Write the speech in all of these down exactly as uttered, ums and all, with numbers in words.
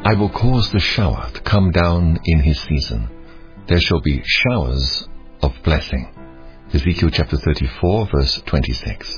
I will cause the shower to come down in his season. There shall be showers of blessing. Ezekiel chapter thirty-four, verse twenty-six.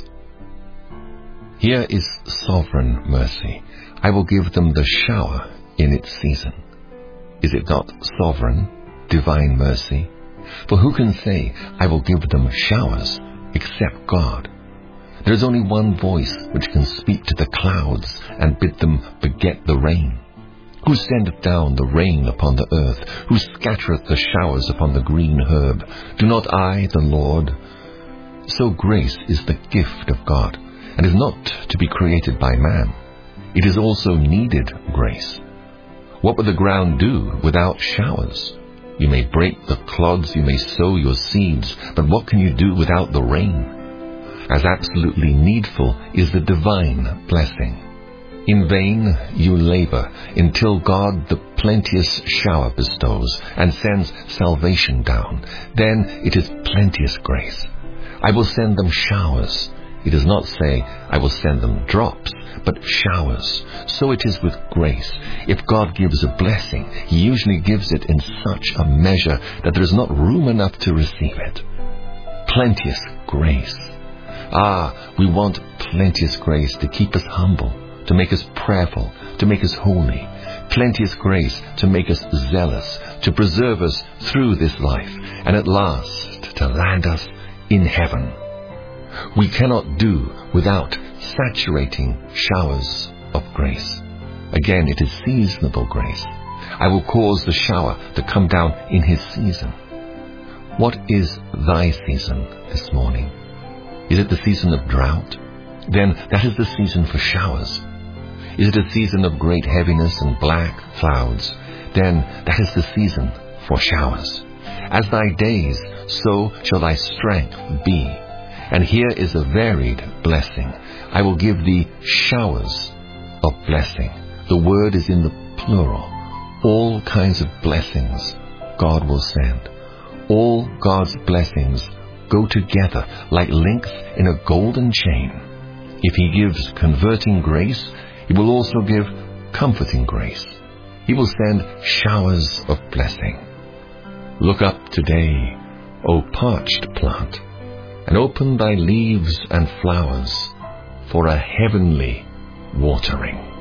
Here is sovereign mercy. I will give them the shower in its season. Is it not sovereign, divine mercy? For who can say, I will give them showers, except God? There is only one voice which can speak to the clouds and bid them beget the rain. Who sendeth down the rain upon the earth? Who scattereth the showers upon the green herb? Do not I, the Lord? So grace is the gift of God, and is not to be created by man. It is also needed grace. What would the ground do without showers? You may break the clods, you may sow your seeds, but what can you do without the rain? As absolutely needful is the divine blessing. In vain you labor until God the plenteous shower bestows and sends salvation down. Then it is plenteous grace. I will send them showers. He does not say, I will send them drops, but showers. So it is with grace. If God gives a blessing, he usually gives it in such a measure that there is not room enough to receive it. Plenteous grace. Ah, we want plenteous grace to keep us humble, to make us prayerful, to make us holy. Plenteous grace to make us zealous, to preserve us through this life, and at last to land us in heaven. We cannot do without saturating showers of grace. Again, it is seasonable grace. I will cause the shower to come down in his season. What is thy season this morning? Is it the season of drought? Then that is the season for showers. Is it a season of great heaviness and black clouds? Then that is the season for showers. As thy days, so shall thy strength be. And here is a varied blessing. I will give thee showers of blessing. The word is in the plural. All kinds of blessings God will send. All God's blessings go together like links in a golden chain. If he gives converting grace, he will also give comforting grace. He will send showers of blessing. Look up today, O parched plant, and open thy leaves and flowers for a heavenly watering.